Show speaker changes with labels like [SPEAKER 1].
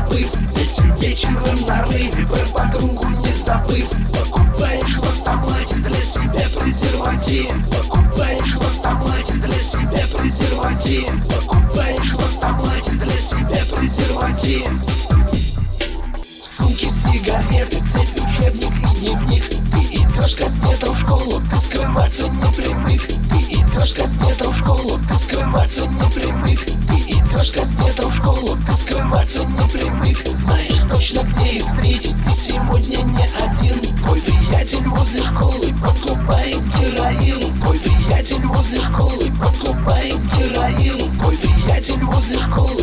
[SPEAKER 1] забыв. Этим вечером на рейве про подругу не забыв. Покупаешь в автомате для себя презерватив. Покупаешь в автомате для себя презерватив. Покупаешь в автомате для себя презерватив. В сумке сигареты, цепь, учебник и дневник. Ты идешь кастетом в школу, ты скрываться не привык. Ты идешь кастетом в школу, ты скрываться не привык. Ты идешь кастетом в школу, ты скрываться не привык. Знаешь точно, где их встретить, ты сегодня не один. Твой приятель возле школы покупает героин. Твой приятель возле школы покупает героин. Твой приятель возле школы